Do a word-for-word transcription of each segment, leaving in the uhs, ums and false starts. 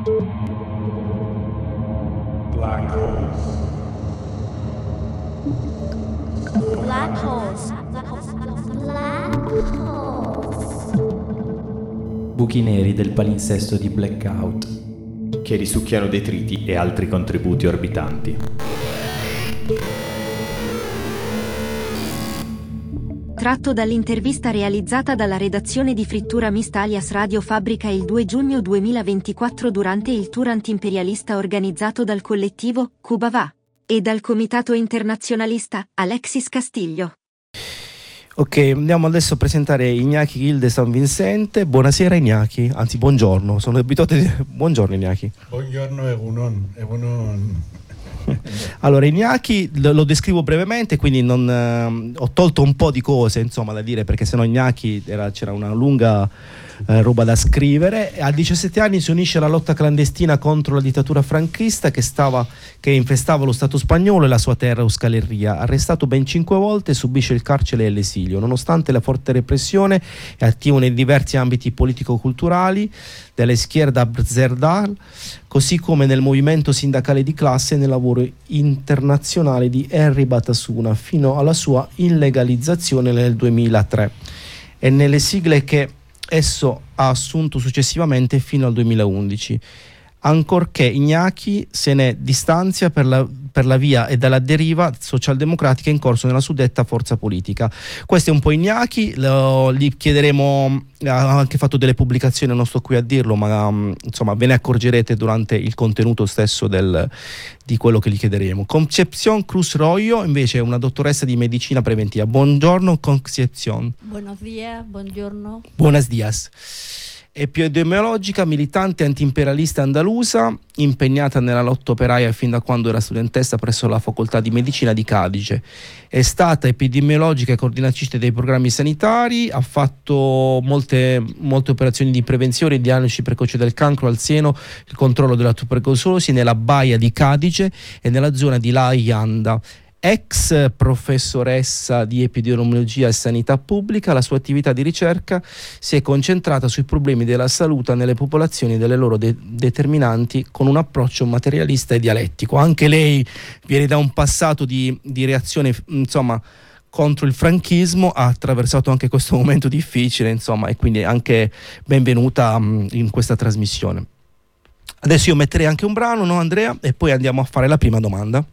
Black holes. Black holes. Black holes. Buchi neri del palinsesto di Blackout, che risucchiano detriti e altri contributi orbitanti. Tratto dall'intervista realizzata dalla redazione di Frittura Mista alias Radio Fabbrica il due giugno duemilaventiquattro durante il tour antiimperialista organizzato dal collettivo Cuba Va e dal comitato internazionalista Alexis Castiglio. Ok, andiamo adesso a presentare Iñaki Gil de San Vicente. Buonasera Iñaki, anzi buongiorno, sono abituato a dire buongiorno Iñaki. Buongiorno Egunon, Egunon. Allora Iñaki lo, lo descrivo brevemente, quindi non, eh, ho tolto un po' di cose insomma da dire, perché sennò Iñaki era, c'era una lunga eh, roba da scrivere. A diciassette anni si unisce alla lotta clandestina contro la dittatura franchista che, stava, che infestava lo Stato spagnolo e la sua terra Euskal Herria. Arrestato ben cinque volte, subisce il carcere e l'esilio. Nonostante la forte repressione è attivo nei diversi ambiti politico-culturali della Izquierda Abertzale, così come nel movimento sindacale di classe e nel lavoro internazionale di Henry Batasuna fino alla sua illegalizzazione nel duemilatré e nelle sigle che esso ha assunto successivamente fino al duemilaundici, ancorché Iñaki se ne distanzia per la, per la via e dalla deriva socialdemocratica in corso nella suddetta forza politica. Questo è un po' Iñaki, lo, gli chiederemo, ha anche fatto delle pubblicazioni, non sto qui a dirlo, ma um, insomma ve ne accorgerete durante il contenuto stesso del, di quello che gli chiederemo. Concepción Cruz Royo invece è una dottoressa di medicina preventiva. Buongiorno Concepción. Buenos días, buongiorno. Buenos días. Epidemiologica, militante antiimperialista andalusa, impegnata nella lotta operaia fin da quando era studentessa presso la facoltà di medicina di Cadice. È stata epidemiologica e coordinatrice dei programmi sanitari, ha fatto molte, molte operazioni di prevenzione e diagnosi precoce del cancro al seno, il controllo della tubercolosi nella baia di Cadice e nella zona di La Janda. Ex professoressa di epidemiologia e sanità pubblica, la sua attività di ricerca si è concentrata sui problemi della salute nelle popolazioni e delle loro de- determinanti con un approccio materialista e dialettico. Anche lei viene da un passato di, di reazione, insomma, contro il franchismo, ha attraversato anche questo momento difficile, insomma, e quindi anche benvenuta um, in questa trasmissione. Adesso io metterei anche un brano, no Andrea? E poi andiamo a fare la prima domanda.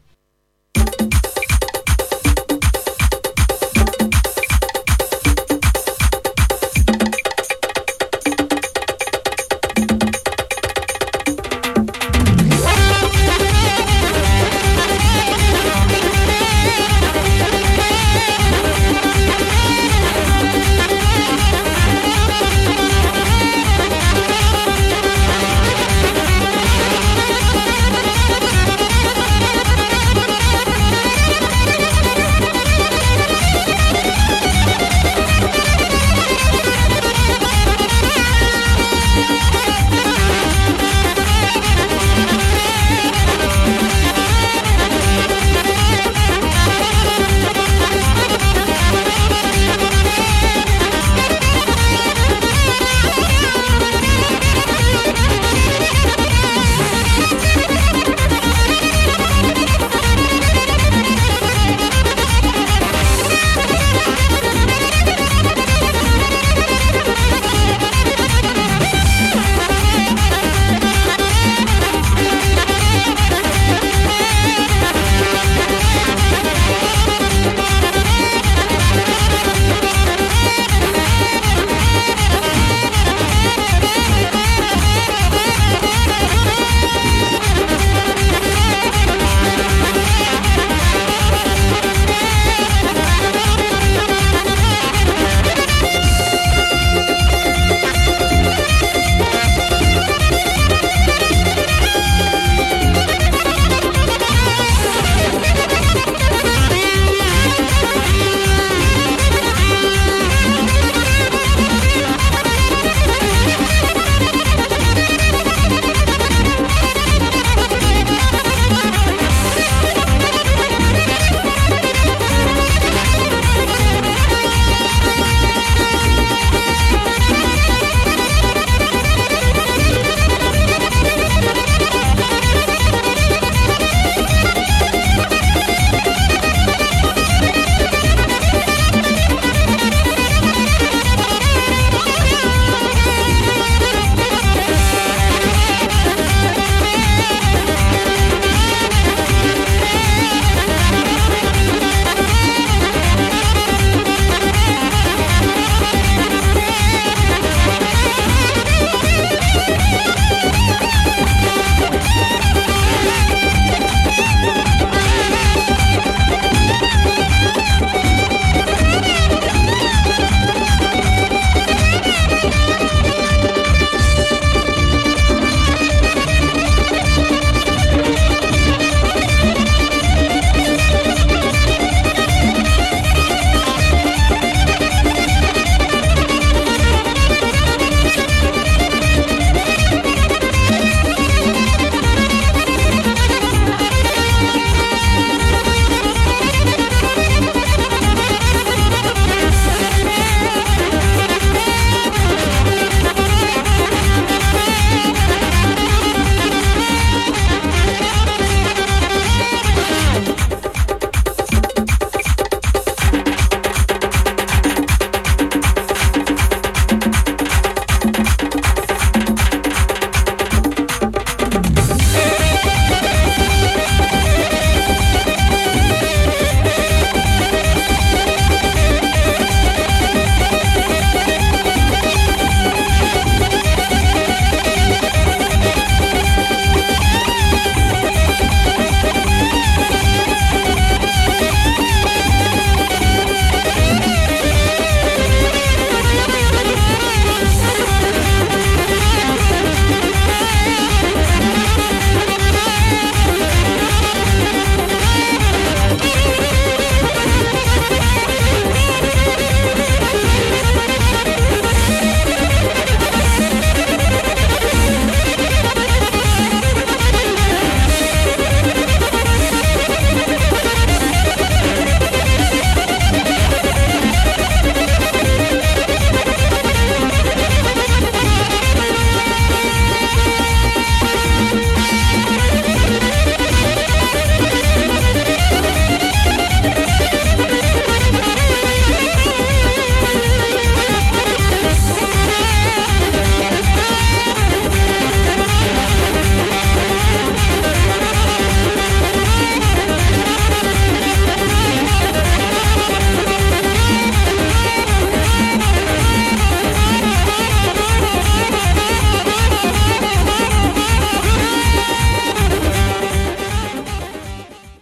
We'll be right back.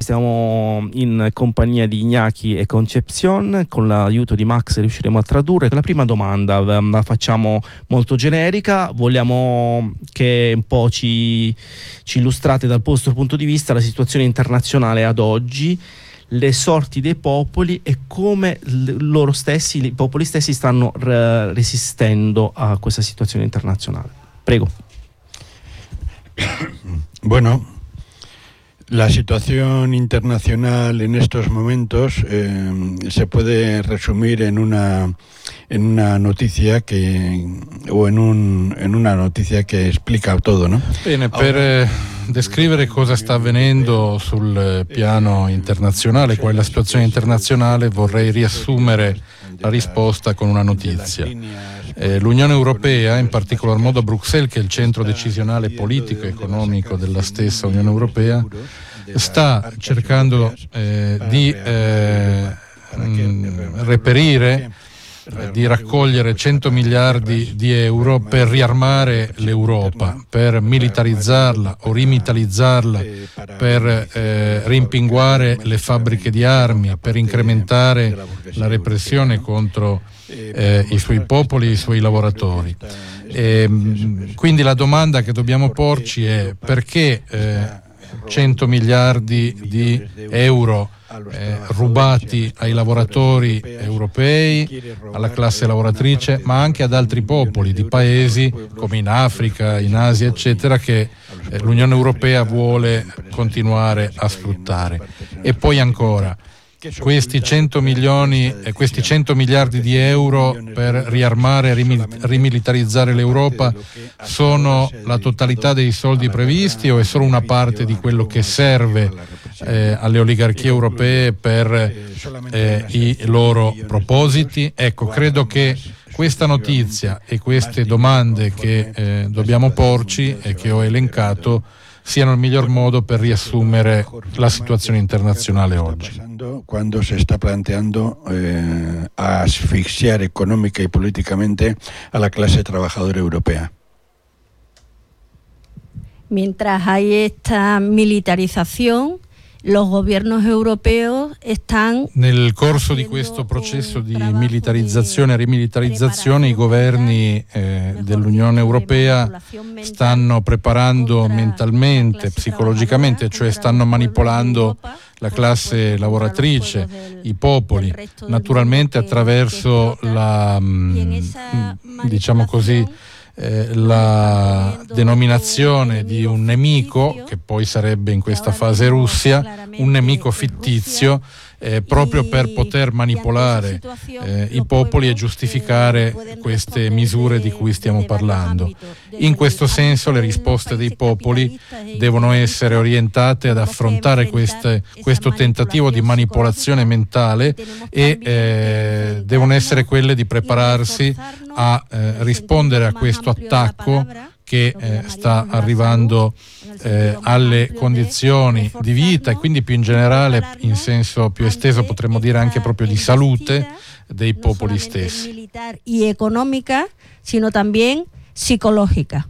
stiamo in compagnia di Iñaki e Concepción. Con l'aiuto di Max riusciremo a tradurre. La prima domanda la facciamo molto generica, vogliamo che un po' ci, ci illustrate dal vostro punto di vista la situazione internazionale ad oggi, le sorti dei popoli e come loro stessi, i popoli stessi stanno re- resistendo a questa situazione internazionale. Prego. Bueno, la situación internacional en estos momentos eh, se puede resumir en una en una noticia che o in un in una notizia che esplica todo, no? Bene, per eh, descrivere cosa sta avvenendo sul piano internazionale, qual è la situazione internazionale, vorrei riassumere la risposta con una notizia. Eh, L'Unione Europea, in particolar modo a Bruxelles, che è il centro decisionale politico e economico della stessa Unione Europea, sta cercando eh, di eh, mh, reperire, eh, di raccogliere cento miliardi di euro per riarmare l'Europa, per militarizzarla o rimilitarizzarla, per eh, rimpinguare le fabbriche di armi, per incrementare la repressione contro eh, i suoi popoli e i suoi lavoratori. E, quindi la domanda che dobbiamo porci è: perché eh, cento miliardi di euro eh, rubati ai lavoratori europei, alla classe lavoratrice, ma anche ad altri popoli di paesi come in Africa, in Asia, eccetera, che eh, l'Unione Europea vuole continuare a sfruttare. E poi ancora, questi cento milioni e questi cento miliardi di euro per riarmare e rimil- rimilitarizzare l'Europa sono la totalità dei soldi previsti o è solo una parte di quello che serve eh, alle oligarchie europee per eh, i loro propositi? Ecco, credo che questa notizia e queste domande che eh, dobbiamo porci e che ho elencato siano il miglior modo per riassumere la situazione internazionale oggi. Quando si sta planteando eh, asfixiar económica y políticamente a la clase trabajadora europea. Mientras hay esta militarización, los gobiernos europeos están... Nel corso di questo processo di militarizzazione e rimilitarizzazione, i governi eh, dell'Unione Europea stanno preparando mentalmente, psicologicamente, cioè stanno manipolando la classe lavoratrice, i popoli, naturalmente attraverso la, diciamo così, Eh, la denominazione di un nemico, che poi sarebbe in questa fase Russia, un nemico fittizio, eh, proprio per poter manipolare eh, i popoli e giustificare queste misure di cui stiamo parlando. In questo senso le risposte dei popoli devono essere orientate ad affrontare queste, questo tentativo di manipolazione mentale e eh, devono essere quelle di prepararsi a eh, rispondere a questo attacco che eh, sta arrivando eh, alle condizioni di vita e quindi più in generale, in senso più esteso, potremmo dire anche proprio di salute dei popoli stessi. Militar y económica, sino también psicológica.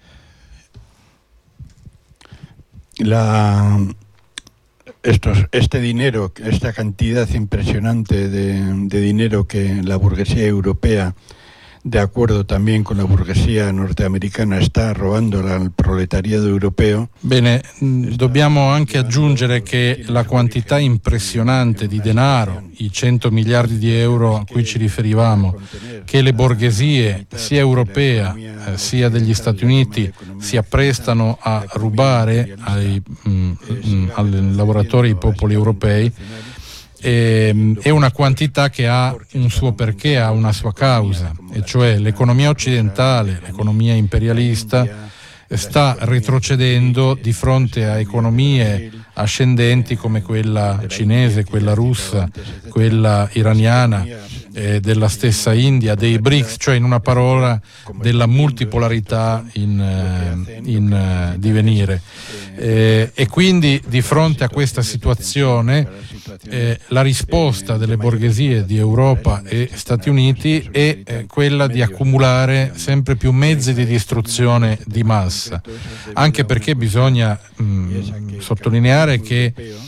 La estos, este dinero, esta cantidad impresionante de, de dinero que la burguesía europea, de acuerdo también con la burguesía norteamericana, sta robando al proletariato europeo. Bene, dobbiamo anche aggiungere che la quantità impressionante di denaro, i cento miliardi di euro a cui ci riferivamo, che le borghesie sia europea eh, sia degli Stati Uniti si apprestano a rubare ai, mh, mh, ai lavoratori, ai popoli europei, è una quantità che ha un suo perché, ha una sua causa, e cioè l'economia occidentale, l'economia imperialista, sta retrocedendo di fronte a economie ascendenti come quella cinese, quella russa, quella iraniana, eh, della stessa India, dei BRICS, cioè in una parola della multipolarità in, eh, in eh, divenire. Eh, e quindi di fronte a questa situazione eh, la risposta delle borghesie di Europa e Stati Uniti è eh, quella di accumulare sempre più mezzi di distruzione di massa, anche perché bisogna mh, sottolineare che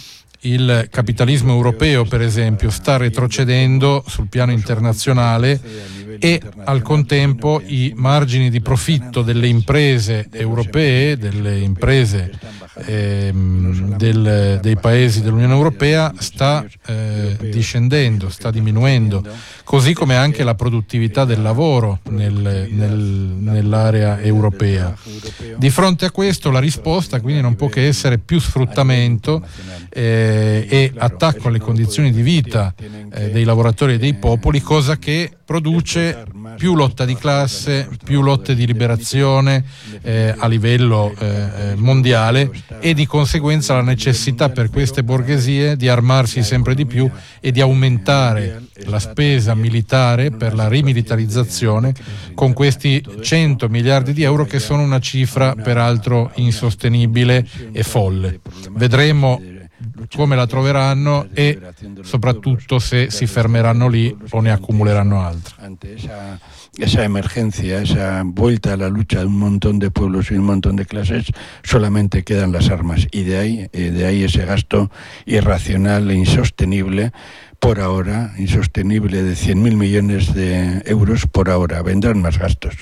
il capitalismo europeo, per esempio, sta retrocedendo sul piano internazionale e al contempo i margini di profitto delle imprese europee, delle imprese ehm, del, dei paesi dell'Unione Europea sta eh, discendendo, sta diminuendo, così come anche la produttività del lavoro nel, nel, nell'area europea. Di fronte a questo la risposta quindi non può che essere più sfruttamento eh, e attacco alle condizioni di vita eh, dei lavoratori e dei popoli, cosa che produce più lotta di classe, più lotte di liberazione eh, a livello eh, mondiale e di conseguenza la necessità per queste borghesie di armarsi sempre di più e di aumentare la spesa militare per la rimilitarizzazione con questi cento miliardi di euro che sono una cifra peraltro insostenibile e folle. Vedremo come la troveranno e soprattutto se si fermeranno lì o ne accumuleranno altre. Esa, esa emergencia, esa vuelta a la lucha de un montón de pueblos y un montón de clases, solamente quedan las armas y de ahí, de ahí ese gasto irracional e insostenible por ahora, insostenible de cien mil millones de euros por ahora. Vendrán más gastos.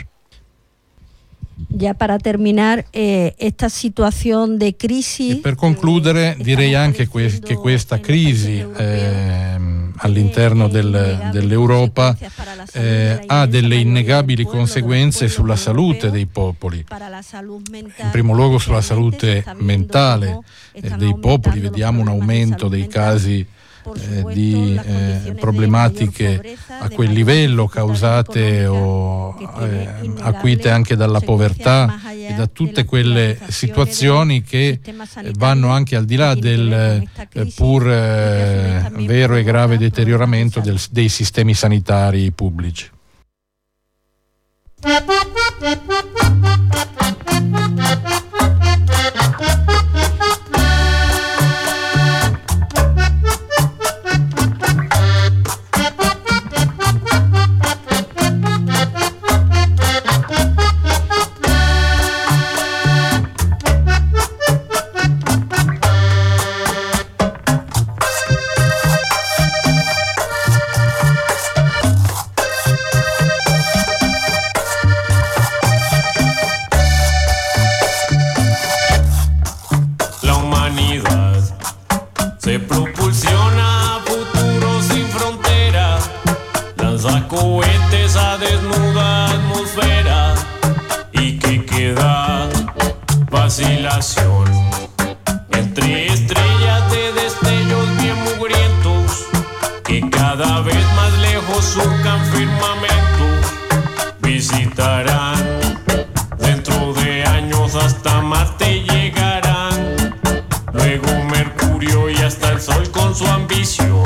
Ya para terminar, eh, esta situazione di crisi. E per concludere, direi anche que- che questa crisi eh, all'interno del, dell'Europa eh, ha delle innegabili conseguenze sulla salute dei popoli. In primo luogo sulla salute mentale eh, dei popoli. Vediamo un aumento dei casi Eh, di eh, problematiche a quel livello causate o eh, acuite anche dalla povertà e da tutte quelle situazioni che eh, vanno anche al di là del eh, pur eh, vero e grave deterioramento del, dei sistemi sanitari pubblici. Entre estrellas de destellos bien mugrientos que cada vez más lejos surcan firmamentos, visitarán dentro de años hasta Marte llegarán, luego Mercurio y hasta el Sol con su ambición.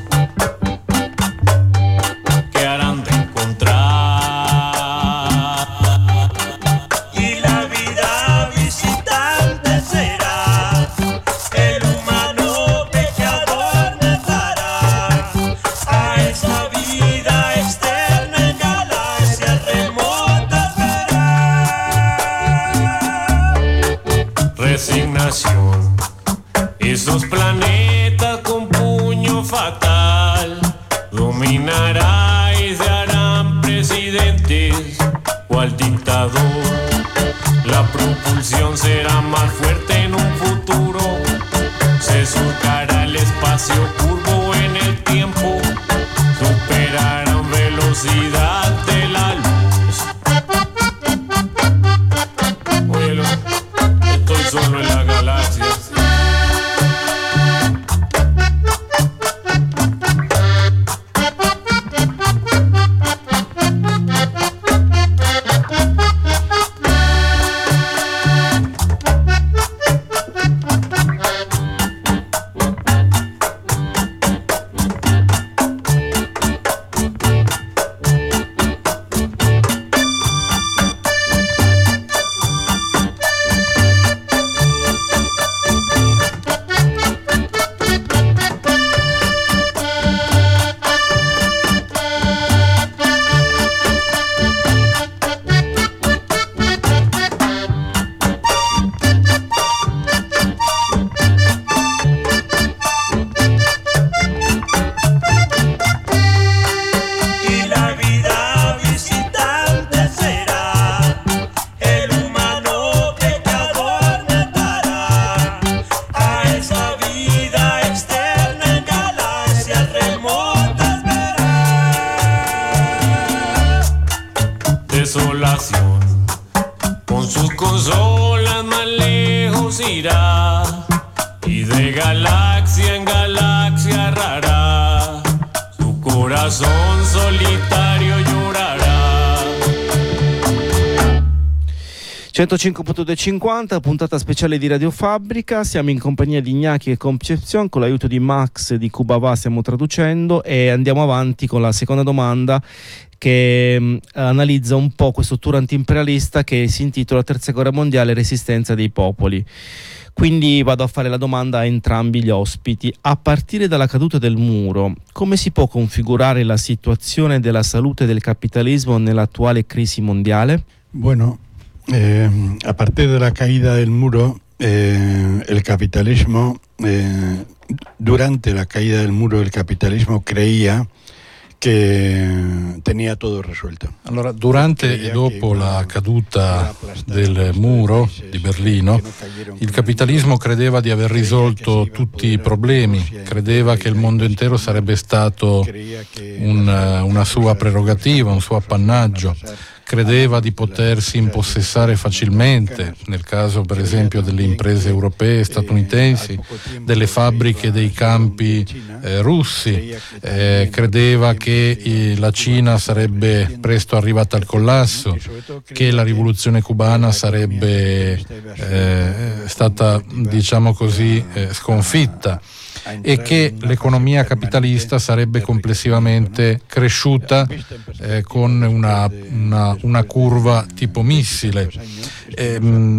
¿Qué harán de encontrar? Resignación. Esos planetas con puño fatal dominará y se harán presidentes cual dictador. La propulsión será más fuerte en un futuro, se surcará el espacio curvo en el tiempo, superarán velocidad de la luz. Bueno, estoy solo en la galaxia. con sus consolas más lejos irá, y de galaxia en galaxia rara, su corazón solitario llorará. centocinque punto duecentocinquanta, puntata speciale di Radio Fabbrica. Siamo in compagnia di Iñaki e Concepción, con l'aiuto di Max di Cubavà stiamo traducendo e andiamo avanti con la seconda domanda che mh, analizza un po' questo tour antiimperialista che si intitola Terza Guerra Mondiale, Resistenza dei popoli. Quindi vado a fare la domanda a entrambi gli ospiti. A partire dalla caduta del muro, come si può configurare la situazione della salute del capitalismo nell'attuale crisi mondiale? Bueno, Eh, a partir de la caída del muro, eh, el capitalismo, eh, durante la caída del muro, el capitalismo creía che tenía todo resuelto. Allora, durante e dopo la caduta del muro di Berlino, il capitalismo credeva di aver risolto tutti i problemi, credeva che il mondo intero sarebbe stato un, una sua prerogativa, un suo appannaggio. Credeva di potersi impossessare facilmente, nel caso per esempio delle imprese europee e statunitensi, delle fabbriche dei campi eh, russi, eh, credeva che eh, la Cina sarebbe presto arrivata al collasso, che la rivoluzione cubana sarebbe eh, stata, diciamo così, eh, sconfitta, e che l'economia capitalista sarebbe complessivamente cresciuta eh, con una, una, una curva tipo missile. Eh,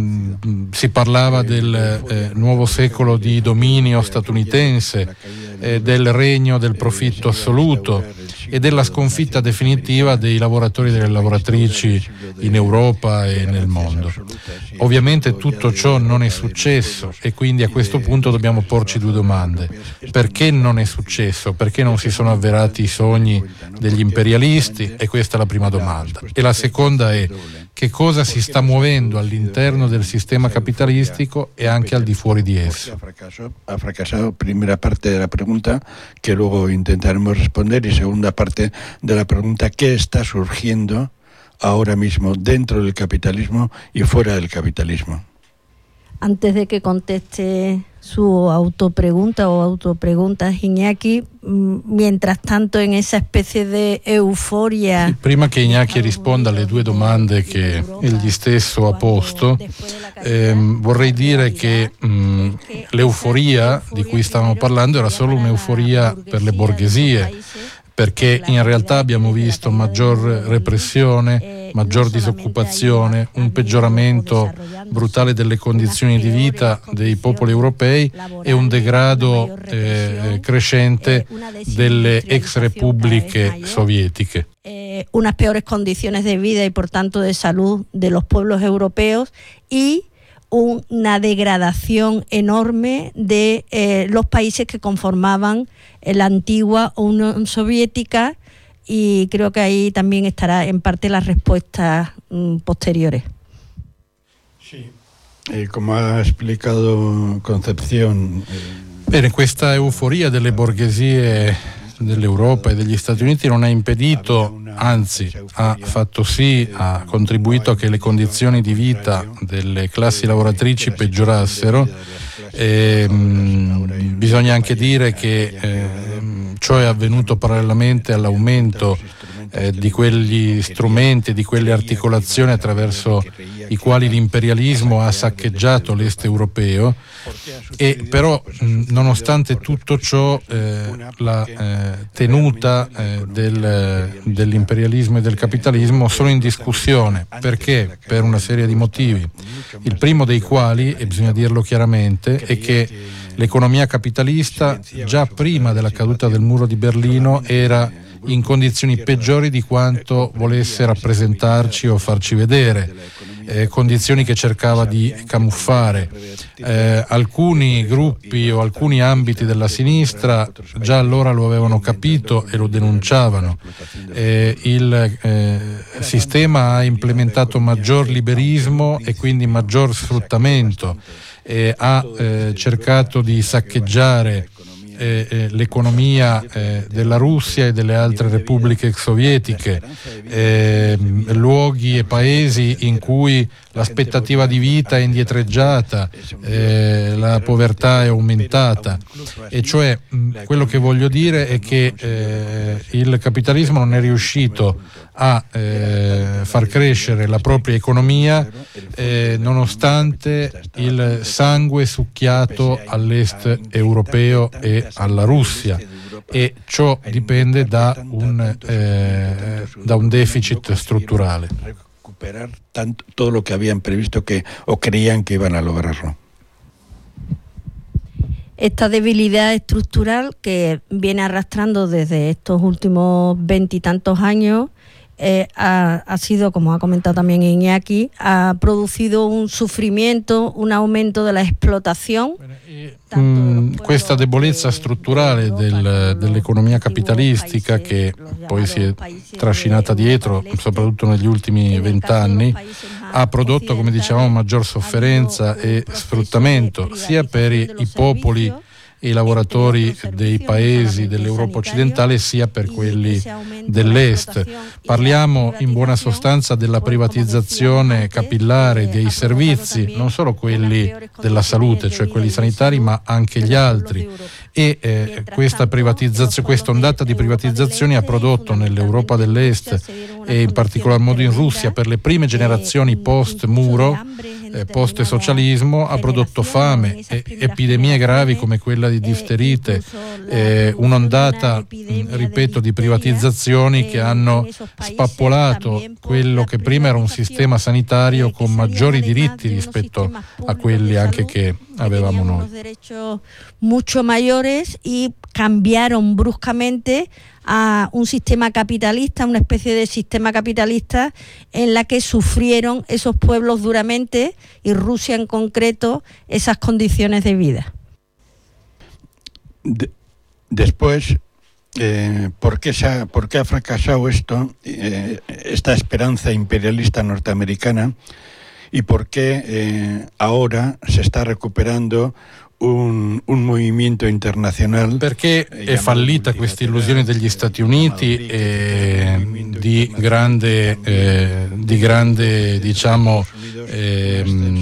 mh, si parlava del eh, nuovo secolo di dominio statunitense, eh, del regno del profitto assoluto e della sconfitta definitiva dei lavoratori e delle lavoratrici in Europa e nel mondo. Ovviamente tutto ciò non è successo e quindi a questo punto dobbiamo porci due domande. Perché non è successo? Perché non si sono avverati i sogni degli imperialisti? E questa è la prima domanda. E la seconda è: che cosa si sta muovendo all'interno del sistema capitalistico e anche al di fuori di esso? Ha fracasato, primera parte della pregunta, che luego intentaremos responder, y segunda parte della pregunta, ¿qué está surgiendo ahora mismo dentro del capitalismo y fuera del capitalismo? Antes de que conteste su autopregunta o autopreguntas, Iñaki, mientras tanto en esa specie di euforia. Prima che Iñaki risponda alle due domande che egli stesso ha posto, ehm, vorrei dire che mh, l'euforia di cui stavamo parlando era solo un'euforia per le borghesie, perché in realtà abbiamo visto maggior repressione, maggior disoccupazione, un peggioramento brutale delle condizioni di vita dei popoli europei e un degrado eh, crescente delle ex repubbliche sovietiche. Eh, unas peores condiciones de vida y por tanto de salud de los pueblos europeos y una degradación enorme de eh, los países que conformaban la antigua Unión Soviética, y creo que ahí también estará en parte las respuestas mm, posteriores. Sí, eh, como ha explicado Concepción. Eh... Bene, questa euforia delle borghesie dell'Europa e degli Stati Uniti non ha impedito, anzi ha fatto sì, ha contribuito a che le condizioni di vita delle classi lavoratrici peggiorassero. E, mh, bisogna anche dire che eh, ciò è avvenuto parallelamente all'aumento eh, di quegli strumenti, di quelle articolazioni attraverso i quali l'imperialismo ha saccheggiato l'est europeo. E però mh, nonostante tutto ciò eh, la eh, tenuta eh, del, dell'imperialismo e del capitalismo sono in discussione. Perché? Per una serie di motivi, il primo dei quali, e bisogna dirlo chiaramente, è che l'economia capitalista già prima della caduta del muro di Berlino era in condizioni peggiori di quanto volesse rappresentarci o farci vedere. Eh, condizioni che cercava di camuffare. Eh, alcuni gruppi o alcuni ambiti della sinistra già allora lo avevano capito e lo denunciavano. Eh, il eh, sistema ha implementato maggior liberismo e quindi maggior sfruttamento, e ha eh, cercato di saccheggiare Eh, eh, l'economia eh, della Russia e delle altre repubbliche ex sovietiche, eh, luoghi e paesi in cui l'aspettativa di vita è indietreggiata, eh, la povertà è aumentata, e cioè mh, quello che voglio dire è che eh, il capitalismo non è riuscito a eh, far crescere la propria economia eh, nonostante il sangue succhiato all'est europeo e alla Russia, e ciò dipende da un, eh, da un deficit strutturale. Recuperar tanto, todo lo que habían previsto que o creían que iban a lograrlo. Esta debilidad estructural que viene arrastrando desde estos últimos veintitantos años eh, ha, ha sido, como ha comentado también Iñaki, ha producido un sufrimiento, un aumento de la explotación. Mm, questa debolezza strutturale del, dell'economia capitalistica, che poi si è trascinata dietro soprattutto negli ultimi vent'anni, ha prodotto, come dicevamo, maggior sofferenza e sfruttamento sia per i, i popoli e i lavoratori dei paesi dell'Europa occidentale sia per quelli dell'est. Parliamo in buona sostanza della privatizzazione capillare dei servizi, non solo quelli della salute, cioè quelli sanitari, ma anche gli altri. E eh, questa privatizzazione, questa ondata di privatizzazioni ha prodotto nell'Europa dell'est e in particolar modo in Russia, per le prime generazioni post-muro, eh, post-socialismo, ha prodotto fame, e epidemie gravi come quella di difterite, eh, un'ondata, ripeto, di privatizzazioni che hanno spappolato quello che prima era un sistema sanitario con maggiori diritti rispetto a quelli anche che avevamo noi. Mucho mayores y cambiaron bruscamente a un sistema capitalista, una especie de sistema capitalista en la que sufrieron esos pueblos duramente, y Rusia en concreto, esas condiciones de vida. De, después, eh, ¿por qué se ha, por qué ha fracasado esto, eh, esta esperanza imperialista norteamericana, y por qué eh, ahora se está recuperando Un, un movimento internazionale? Perché è fallita questa illusione degli Stati Uniti eh, di grande, eh, di grande diciamo, eh,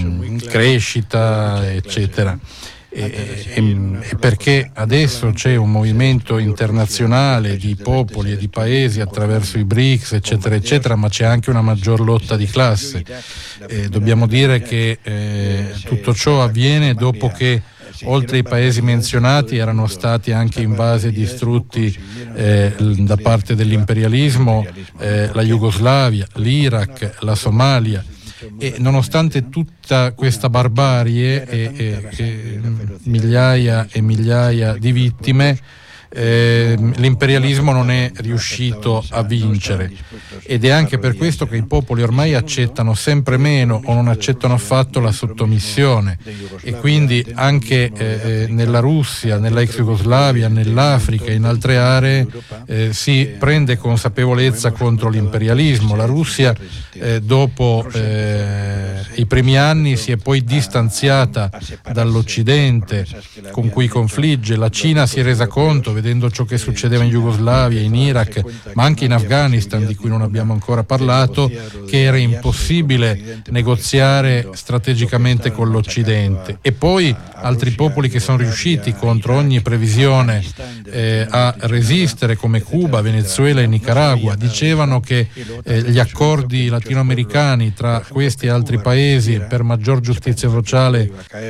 crescita, eccetera. E, e, e perché adesso c'è un movimento internazionale di popoli e di paesi attraverso i B R I C S, eccetera, eccetera, ma c'è anche una maggior lotta di classe. Eh, dobbiamo dire che eh, tutto ciò avviene dopo che, oltre ai paesi menzionati, erano stati anche invasi e distrutti eh, da parte dell'imperialismo eh, la Jugoslavia, l'Iraq, la Somalia. E nonostante tutta questa barbarie e, e, e migliaia e migliaia di vittime, eh, l'imperialismo non è riuscito a vincere, ed è anche per questo che i popoli ormai accettano sempre meno o non accettano affatto la sottomissione, e quindi anche eh, nella Russia, nella ex Jugoslavia, nell'Africa e in altre aree eh, si prende consapevolezza contro l'imperialismo. La Russia eh, dopo eh, i primi anni si è poi distanziata dall'Occidente con cui confligge. La Cina si è resa conto, vedendo ciò che succedeva in Jugoslavia, in Iraq, ma anche in Afghanistan, di cui non abbiamo ancora parlato, che era impossibile negoziare strategicamente con l'Occidente. E poi altri popoli che sono riusciti contro ogni previsione eh, a resistere, come Cuba, Venezuela e Nicaragua. Dicevano che eh, gli accordi latinoamericani tra questi e altri paesi per maggior giustizia sociale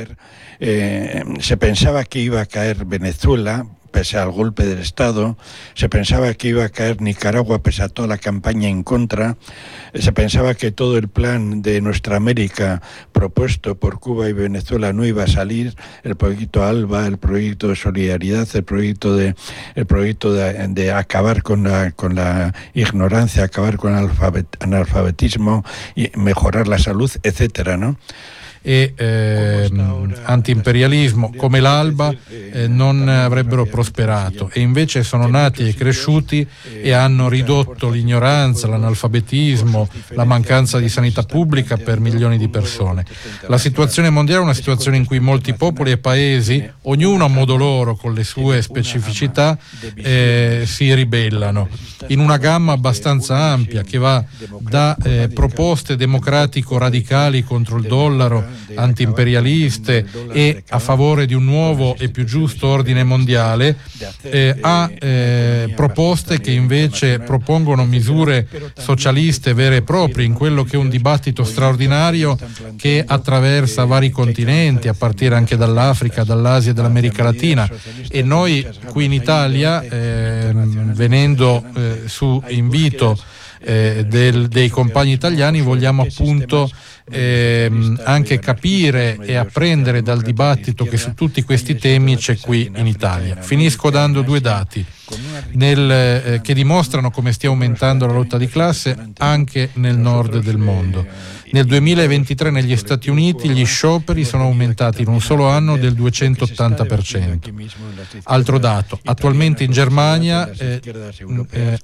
eh, se pensava che iba a caer Venezuela pese al golpe del Estado, se pensaba que iba a caer Nicaragua pese a toda la campaña en contra, se pensaba que todo el plan de nuestra América propuesto por Cuba y Venezuela no iba a salir, el proyecto ALBA, el proyecto de solidaridad, el proyecto de el proyecto de, de acabar con la con la ignorancia, acabar con el analfabet, analfabetismo y mejorar la salud, etcétera, ¿no? e eh, antiimperialismo come l'Alba eh, non avrebbero prosperato, e invece sono nati e cresciuti e hanno ridotto l'ignoranza, l'analfabetismo, la mancanza di sanità pubblica per milioni di persone. La situazione mondiale è una situazione in cui molti popoli e paesi, ognuno a modo loro con le sue specificità, eh, si ribellano in una gamma abbastanza ampia che va da eh, proposte democratico-radicali contro il dollaro, antiimperialiste e a favore di un nuovo e più giusto ordine mondiale, eh, a eh, proposte che invece propongono misure socialiste vere e proprie, in quello che è un dibattito straordinario che attraversa vari continenti, a partire anche dall'Africa, dall'Asia e dall'America Latina. E noi qui in Italia, eh, venendo eh, su invito eh, del, dei compagni italiani, vogliamo appunto eh, anche capire e apprendere dal dibattito che su tutti questi temi c'è qui in Italia. Finisco dando due dati nel, eh, che dimostrano come stia aumentando la lotta di classe anche nel nord del mondo. Nel duemilaventitré negli Stati Uniti gli scioperi sono aumentati in un solo anno del duecentottanta per cento. Altro dato, attualmente in Germania eh, eh,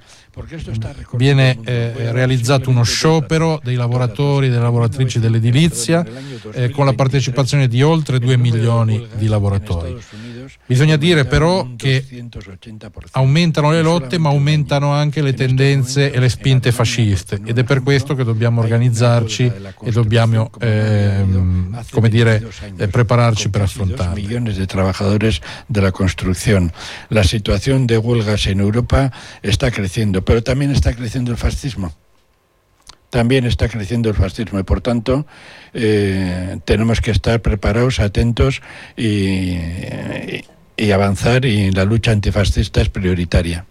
viene eh, realizzato uno sciopero dei lavoratori e delle lavoratrici dell'edilizia eh, con la partecipazione di oltre due milioni di lavoratori. Bisogna dire però che aumentano le lotte, ma aumentano anche le tendenze e le spinte fasciste, ed è per questo che dobbiamo organizzarci e dobbiamo eh, come dire, eh, prepararci per affrontarle. Millones de trabajadores de la construcción. La situación de huelgas en Europa está creciendo, pero también está creciendo el fascismo. También está creciendo el fascismo y por tanto eh, tenemos que estar preparados, atentos y, y, y avanzar, y la lucha antifascista es prioritaria.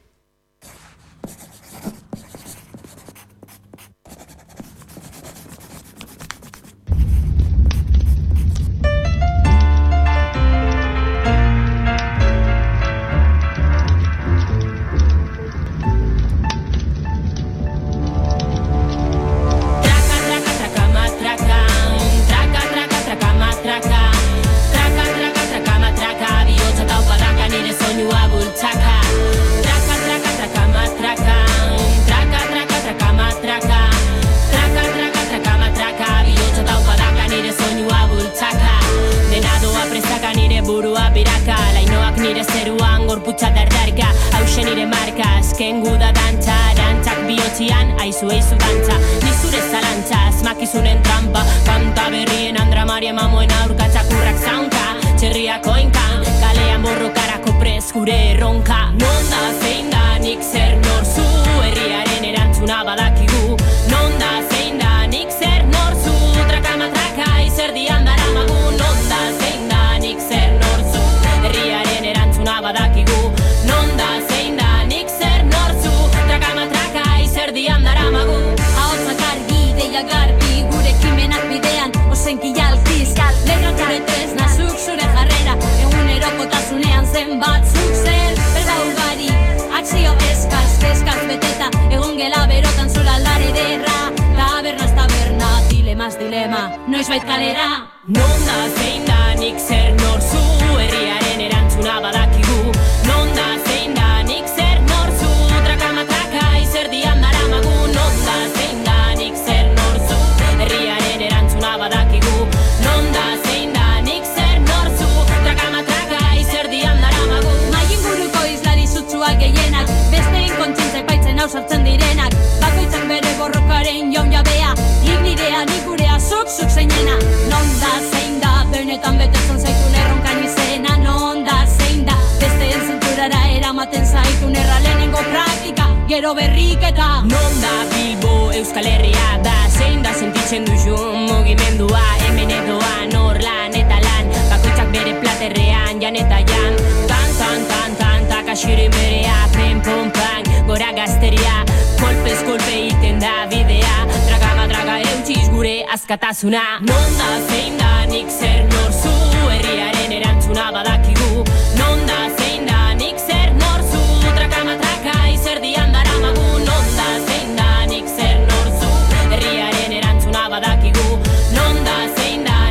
Noizbait kalera, non da zein da nik zer norzu, herriaren erantzuna badakigu. Non da zein da nik zer norzu, trakamatraka izerdian daramagu. Non da zein da nik zer norzu, herriaren erantzuna badakigu. Non da zein da nik zer norzu, trakamatraka izerdian daramagu. Maien buruko izlari zutsuak gehienak, besteen kontzientzak baitzen ausartzen direnak. Bakoitzak bere borrokaren jaun jabea, nik nirea, nik gurea, zuk zuk zeinena. Non da zein da, benetan betetzen zaitun erronkan izena. Non da zein da, besteen zenturara eramaten zaitun erra lehenengo praktika, gero berriketa. Non da Bilbo Euskal Herria da, zein da sentitzen duzun mugimendua. Hemen edoan hor lan eta lan, bakoitzak bere platerrean jan eta jan. Tan, tan, tan, tan, takasirin berea, pen, pon, pan, gora gazteria. Kolpez kolpe iten da bidea, dragama draga eutxiz gure askatasuna. Non da zein da nik zer norzu, herriaren erantzuna badakigu. Non da zein da nik zer norzu, dragama draga izerdian daramagu. Non da zein da nik zer norzu, herriaren erantzuna badakigu. Non da zein da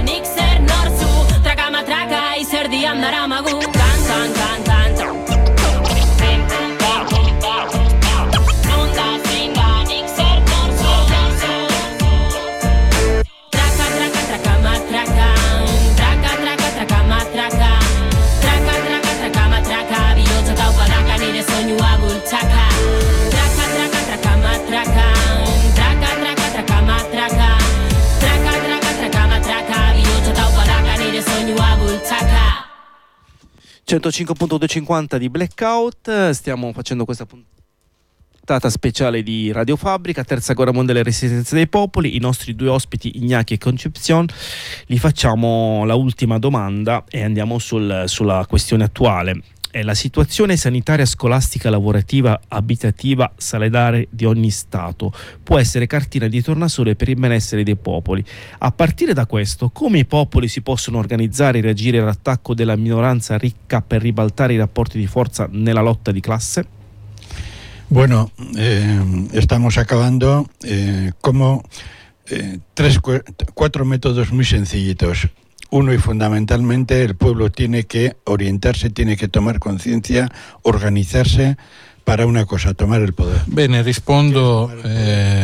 centocinque punto duecentocinquanta di Blackout, stiamo facendo questa puntata speciale di Radio Fabbrica, Terza Guerra Mondiale e Resistenza dei Popoli. I nostri due ospiti Iñaki e Concepción, gli facciamo la ultima domanda e andiamo sul, sulla questione attuale. È la situazione sanitaria, scolastica, lavorativa, abitativa, salariale di ogni Stato può essere cartina di tornasole per il benessere dei popoli. A partire da questo, come i popoli si possono organizzare e reagire all'attacco della minoranza ricca per ribaltare i rapporti di forza nella lotta di classe? Bueno, eh, estamos acabando eh, como eh, tres, cuatro métodos muy sencillitos. Uno, y fundamentalmente, el pueblo tiene que orientarse, tiene que tomar conciencia, organizzarsi para una cosa, tomar el poder. Bene, rispondo, eh,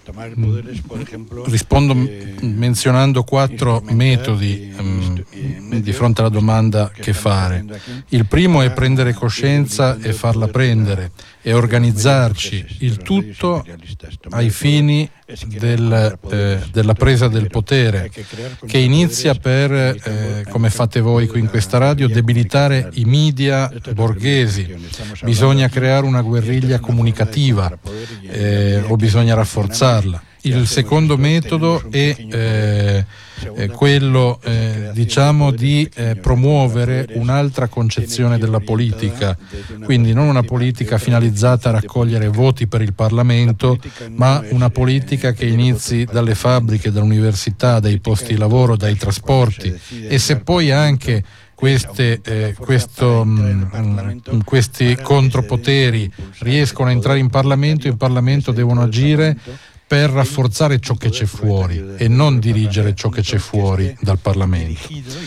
rispondo eh, menzionando quattro metodi um, di fronte alla domanda che fare. Il primo è prendere coscienza e farla prendere e organizzarci, il tutto ai fini del, eh, della presa del potere, che inizia per, eh, come fate voi qui in questa radio, debilitare i media borghesi. Bisogna creare una guerriglia comunicativa eh, o bisogna rafforzarla. Il secondo metodo è eh, eh, quello eh, diciamo di eh, promuovere un'altra concezione della politica, quindi non una politica finalizzata a raccogliere voti per il Parlamento, ma una politica che inizi dalle fabbriche, dall'università, dai posti di lavoro, dai trasporti, e se poi anche Queste, eh, questo, mh, questi contropoteri riescono a entrare in Parlamento, in Parlamento devono agire per rafforzare ciò che c'è fuori e non dirigere ciò che c'è fuori dal Parlamento.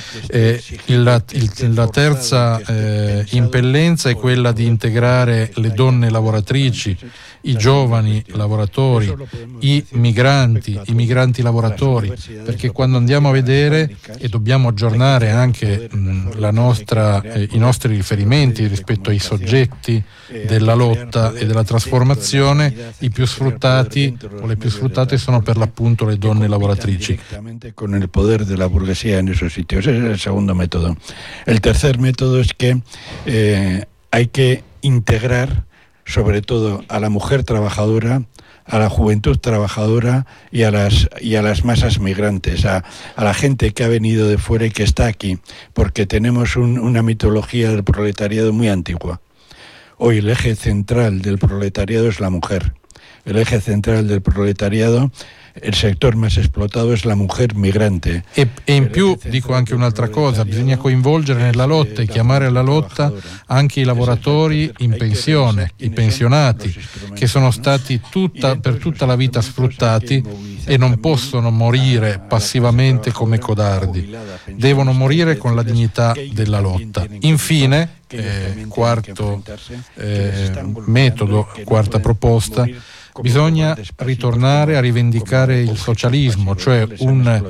Eh, il, il, la terza eh, impellenza è quella di integrare le donne lavoratrici, i giovani lavoratori, i migranti, i migranti lavoratori, perché quando andiamo a vedere, e dobbiamo aggiornare anche mh, la nostra, eh, i nostri riferimenti rispetto ai soggetti della lotta e della trasformazione, i più sfruttati o le più sfruttate sono per l'appunto le donne lavoratrici. Con il potere della borghesia in esos sitios. Ese es el segundo método. El tercer método es que eh, hay que integrar sobre todo a la mujer trabajadora, a la juventud trabajadora y a las, y a las masas migrantes, a, a la gente que ha venido de fuera y que está aquí, porque tenemos un, una mitología del proletariado muy antigua. Hoy el eje central del proletariado es la mujer. El eje central del proletariado, il settore más esplotato è la mujer migrante. E, e in più dico anche un'altra cosa, bisogna coinvolgere nella lotta e chiamare alla lotta anche i lavoratori in pensione, i pensionati, che sono stati tutta, per tutta la vita sfruttati e non possono morire passivamente come codardi, devono morire con la dignità della lotta. Infine, eh, quarto eh, metodo, quarta proposta, bisogna ritornare a rivendicare il socialismo, cioè un,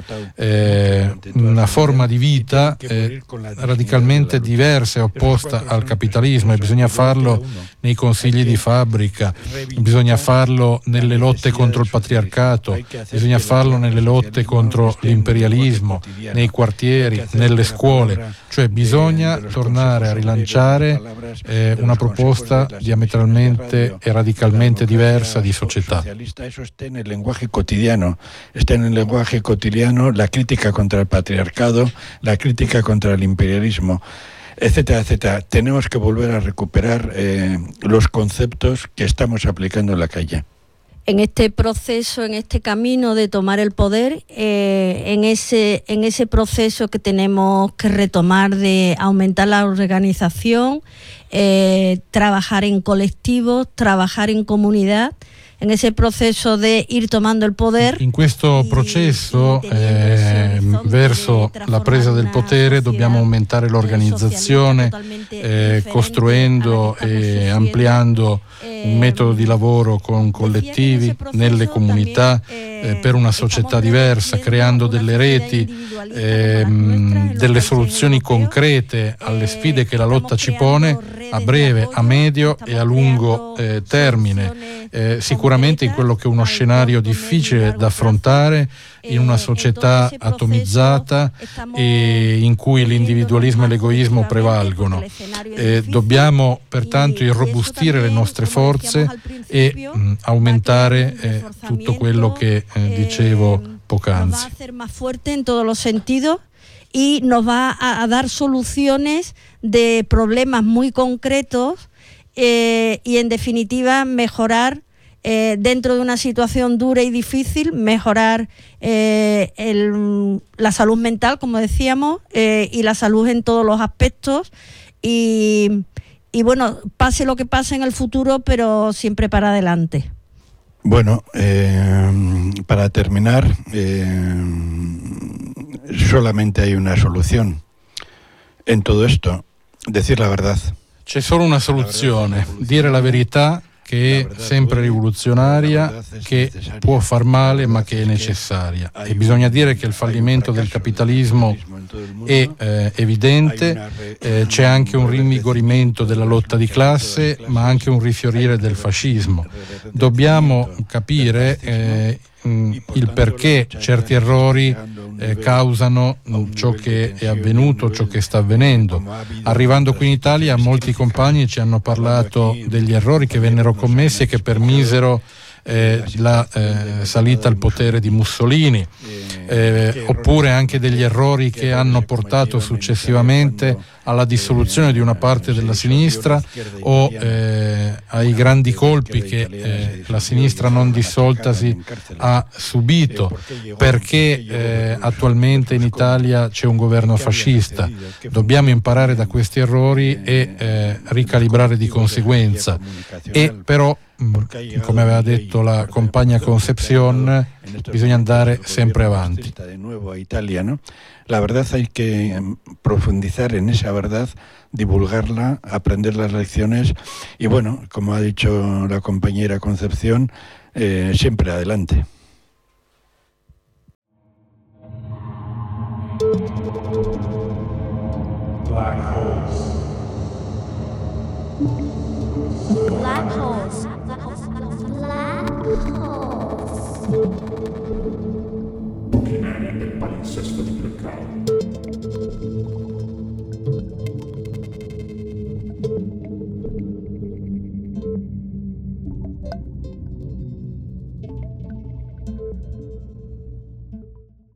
eh, una forma di vita eh, radicalmente diversa e opposta al capitalismo, e bisogna farlo nei consigli di fabbrica, bisogna farlo nelle lotte contro il patriarcato, bisogna farlo nelle lotte contro l'imperialismo, nei quartieri, nelle scuole, cioè bisogna tornare a rilanciare eh, una proposta diametralmente e radicalmente diversa di società. Eso está en el lenguaje cotidiano, está en el lenguaje cotidiano la crítica contra el patriarcado, la crítica contra el imperialismo, etcétera, etcétera. Tenemos que volver a recuperar eh, los conceptos que estamos aplicando en la calle. En este proceso, en este camino de tomar el poder, eh, en ese en ese proceso que tenemos que retomar de aumentar la organización, eh, trabajar en colectivos, trabajar en comunidad, en ese proceso de ir tomando il potere. In questo processo eh, verso la presa del potere dobbiamo aumentare l'organizzazione, eh, costruendo e ampliando un metodo di lavoro con collettivi nelle comunità eh, per una società diversa, creando delle reti, eh, delle soluzioni concrete alle sfide che la lotta ci pone a breve, a medio e a lungo eh, termine. eh, sicuramente in quello che è uno scenario difficile da affrontare in una società atomizzata e in cui l'individualismo e l'egoismo prevalgono. Eh, dobbiamo pertanto irrobustire le nostre forze e mh, aumentare eh, tutto quello che eh, dicevo poc'anzi. Va a hacer más fuerte en todos los sentidos y nos va a, a dar soluciones de problemas muy concretos eh, y en definitiva mejorar eh, dentro de una situación dura y difícil, mejorar eh, el, la salud mental, como decíamos, eh, y la salud en todos los aspectos y, y bueno, pase lo que pase en el futuro, pero siempre para adelante. Bueno, eh, para terminar, eh, solamente hay una solución en todo esto, decir la verdad. C'è solo una soluzione, dire la verità, che è sempre rivoluzionaria, che può far male ma che è necessaria. E bisogna dire che il fallimento del capitalismo è eh, evidente, eh, c'è anche un rinvigorimento della lotta di classe, ma anche un rifiorire del fascismo. Dobbiamo capire eh, il perché certi errori eh, causano ciò che è avvenuto, ciò che sta avvenendo. Arrivando qui in Italia, molti compagni ci hanno parlato degli errori che vennero commessi e che permisero eh, la eh, salita al potere di Mussolini, eh, oppure anche degli errori che hanno portato successivamente alla dissoluzione di una parte della sinistra o eh, ai grandi colpi che eh, la sinistra non dissoltasi ha subito, perché eh, attualmente in Italia c'è un governo fascista. Dobbiamo imparare da questi errori e eh, ricalibrare di conseguenza. E però, come aveva detto la compagna Concepción, bisogna andare sempre avanti. La verdad hay que profundizar en esa verdad, divulgarla, aprender las lecciones y bueno, como ha dicho la compañera Concepción, eh, siempre adelante. Black holes. Black holes. Black holes. Buchi neri del palinsesto di Blackout.